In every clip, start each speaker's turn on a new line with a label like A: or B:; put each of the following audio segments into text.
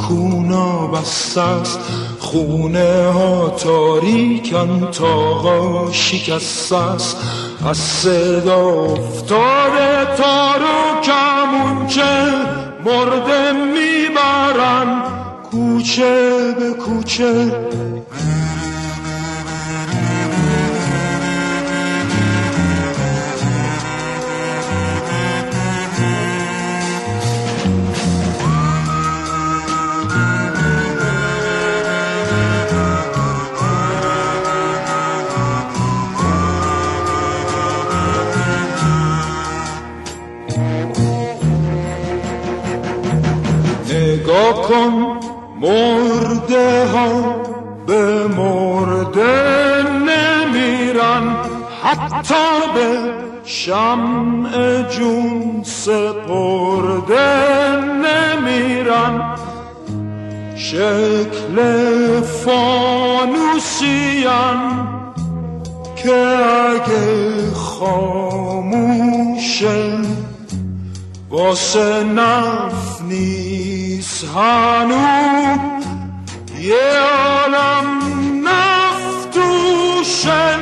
A: دکونا بسته است، خونه ها تاریکن، تاقا شکسته است. از صدا افتاده تار و کمونچه، مرده میبرن کوچه به کوچه. نگاه کن مرده ها به مرده نمیرن، حتی به شمع جون سپرده نمیرن. شکل فانوسیان که اگه خاموشه واسه نف نیست هنو، یه عالم نفتوشه.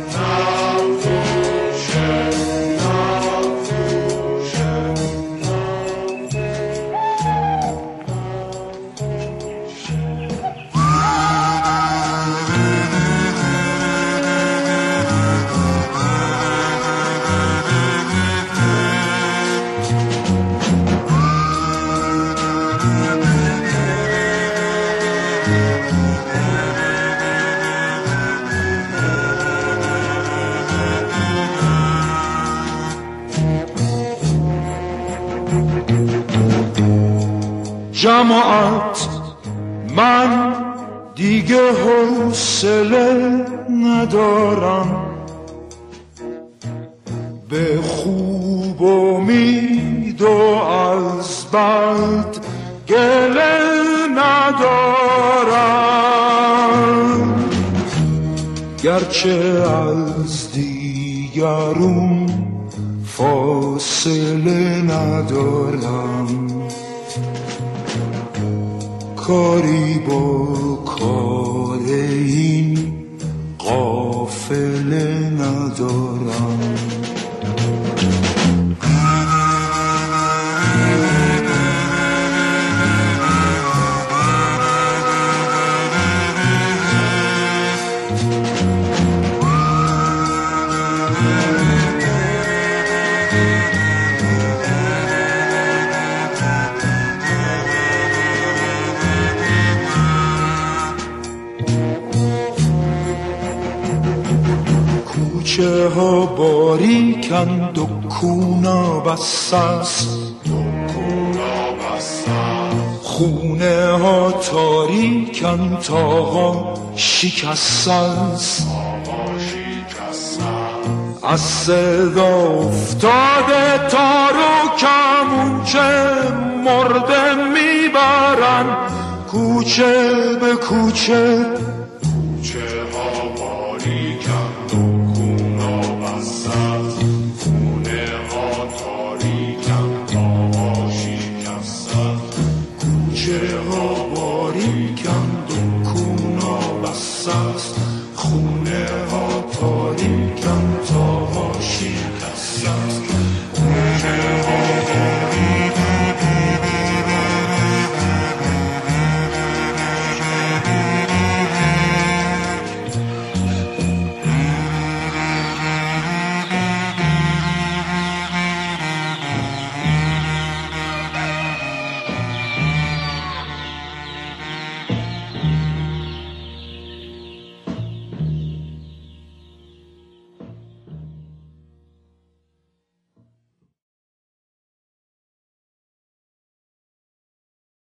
A: جماعت من دیگه حوصله ندارم، به خوب امید و از بد گله ندارم. گرچه از دیگرون فاصله ندارم، کاری با کار این قافله ندارم. کوچه ها باریکن، دکونا بسته است، خونه ها تاریکن، تاقا شکسته است. از صدا افتاده تار و کمونچه، مرده میبرن کوچه به کوچه. کوچه ها باریکن،